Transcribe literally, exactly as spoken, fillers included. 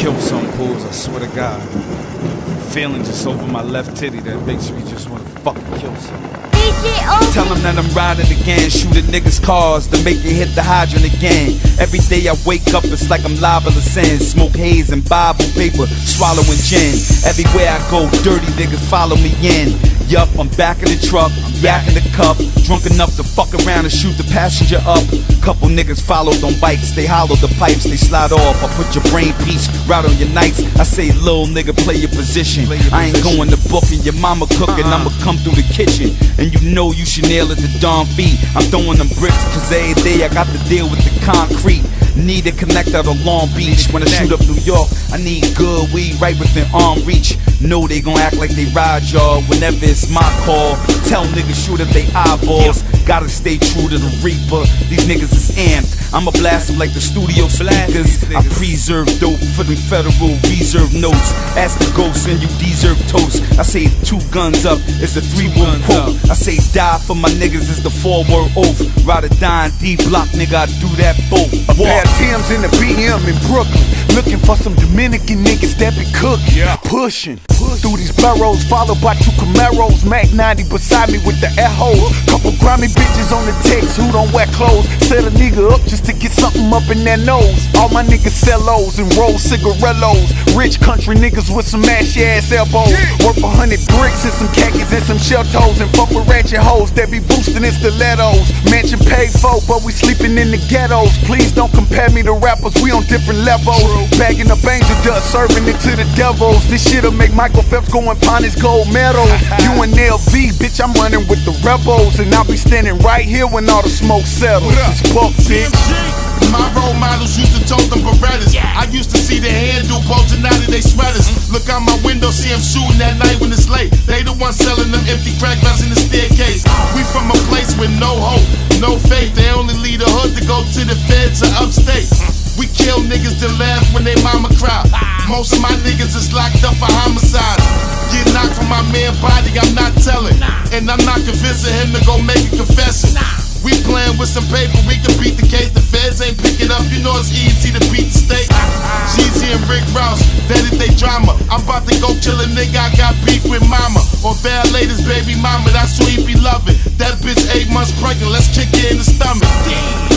kill some bulls, I swear to God. Feeling just over my left titty that makes me just wanna fucking kill some. Tell them that I'm riding again, shooting niggas' cars to make it hit the hydrant again. Every day I wake up, it's like I'm liable to sin. Smoke haze and Bible paper, swallowing gin. Everywhere I go, dirty niggas follow me in. Yup, I'm back in the truck, I'm back in the cup. Drunk enough to fuck around and shoot the passenger up. Couple niggas followed on bikes, they hollow the pipes, they slide off. I put your brain piece right on your nights. I say, little nigga, play your position. Play your I ain't position. Going to booking, your mama cooking, uh-uh. I'ma come through the kitchen. And you know you should nail it to dawn feet. I'm throwing them bricks, cause every day I got to deal with the concrete. Need to connect out of Long Beach. When I shoot up New York, I need good weed right within arm reach. Know they gon' act like they ride y'all whenever it's my call. Tell niggas shoot up they eyeballs. Gotta stay true to the reaper. These niggas is amped. I'ma blast them like the studio speakers. I preserve dope for the Federal Reserve notes. Ask the ghost and you deserve toast. I say two guns up is the three word quote. I say die for my niggas is the four word oath. Ride a dime, D-block nigga, I do that both. A pair of Tim's in the B M in Brooklyn. Looking for some Dominican niggas that be cooking. Yeah. Pushing through these burrows, followed by two Camaros. Mac ninety beside me with the air hose. Couple grimy bitches on the text who don't wear clothes. Set a nigga up just to get something up in their nose. All my niggas sell O's and roll cigarellos. Rich country niggas with some ashy ass elbows. Yeah. Worth a hundred bricks and some khakis and some shell toes. And fuck with ratchet hoes that be boosting in stilettos. Mansion paid for, but we sleeping in the ghettos. Please don't compare me to rappers, we on different levels. Bagging up angel dust, serving it to the devils. This shit'll make Michael Phelps go and pawn his gold medal. You and L V, bitch, I'm running with the rebels. And I'll be standing right here when all the smoke settles. It's Buck, bitch. My role models used to tote them Berettas. Yeah. I used to see the handle bulging out of they sweaters. Mm-hmm. Look out my window, see them shooting at night when it's late. They the ones selling them empty crack rounds in the staircase. We from a place with no hope, no faith. They only leave the hood to go to the feds or upstate. We kill niggas that laugh when they mama cry. Most of my niggas is locked up for homicide. Get knocked from my man body, I'm not telling. And I'm not convincing him to go make a confession. We playing with some paper, we can beat the case. The feds ain't picking up, you know it's easy to beat the state. Jeezy and Rick Ross, that is they drama. I'm about to go kill a nigga, I got beef with mama. Or violate his baby mama, that's who he be loving. That bitch eight months pregnant, let's kick it in the stomach.